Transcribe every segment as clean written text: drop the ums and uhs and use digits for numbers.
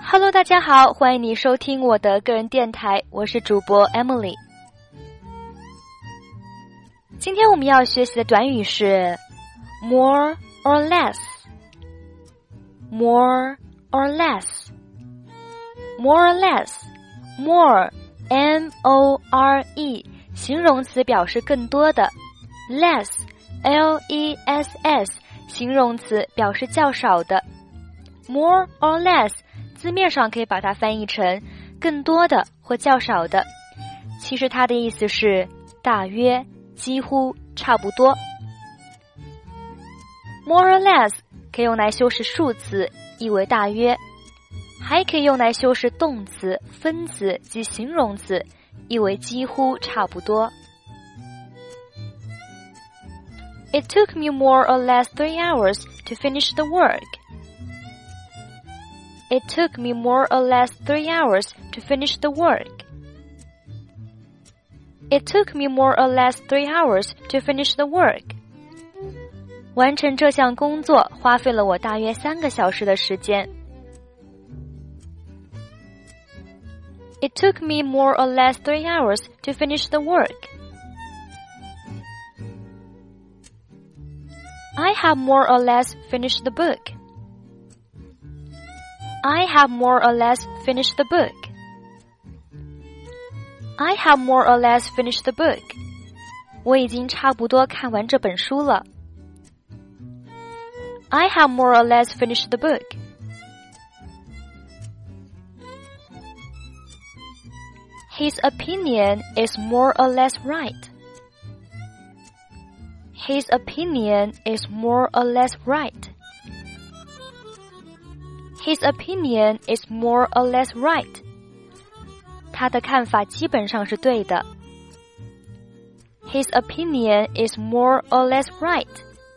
Hello， 大家好，欢迎你收听我的个人电台，我是主播 Emily。今天我们要学习的短语是 more or less。more or less。more or less。more M-O-R-E 形容词表示更多的 less L-E-S-S 形容词表示较少的 more or less 字面上可以把它翻译成更多的或较少的，其实它的意思是大约几乎差不多。 more or less 可以用来修饰数词，意为大约，还可以用来修饰动词、分词及形容词，意为几乎差不多。 It took me more or less 3 hours to finish the work. It took me more or less 3 hours to finish the work. It took me more or less 3 hours to finish the work. 完成这项工作花费了我大约3个小时的时间。It took me more or less 3 hours to finish the work. I have more or less finished the book. I have more or less finished the book. I have more or less finished the book. 我已经差不多看完这本书了。I have more or less finished the book. His opinion is more or less right. His opinion is more or less right. His opinion is more or less right. 他的看法基本上是对的。His opinion is more or less right.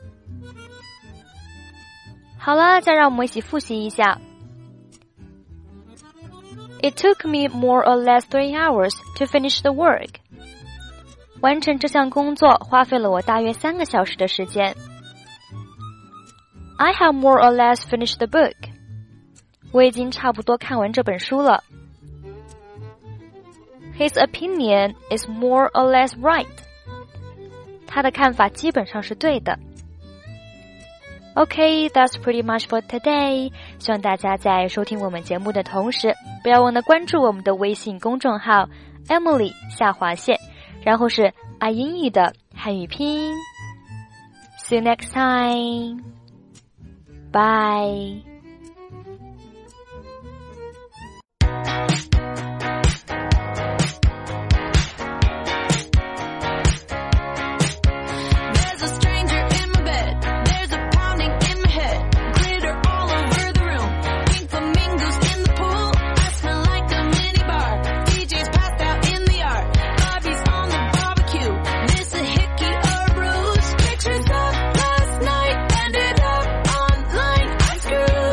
好了，再让我们一起复习一下。It took me more or less 3 hours to finish the work. 完成这项工作花费了我大约3个小时的时间。I have more or less finished the book. 我已经差不多看完这本书了。His opinion is more or less right. 他的看法基本上是对的。Okay, that's pretty much for today. 希望大家在收听我们节目的同时，不要忘了关注我们的微信公众号 Emily 下划线，然后是爱英语的汉语拼音。See you next time. Bye. Screw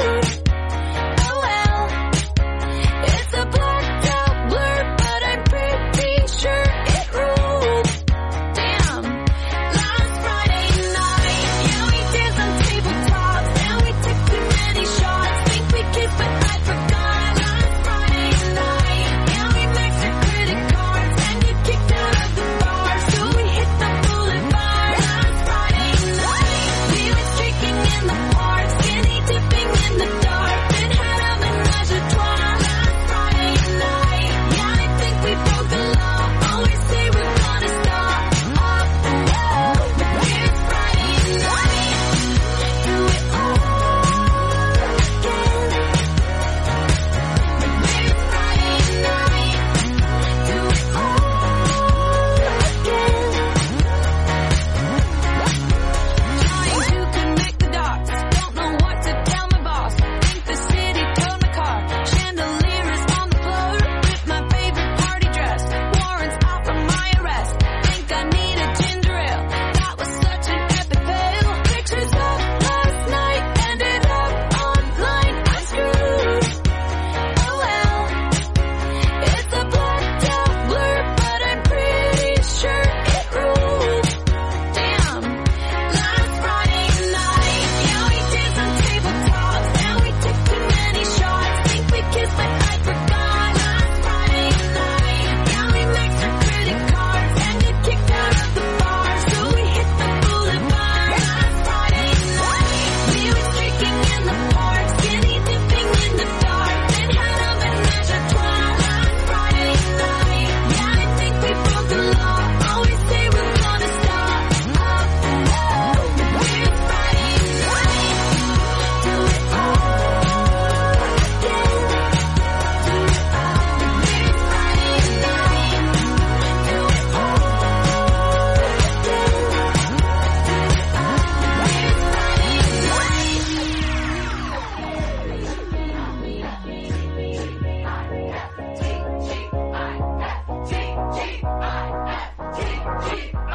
G G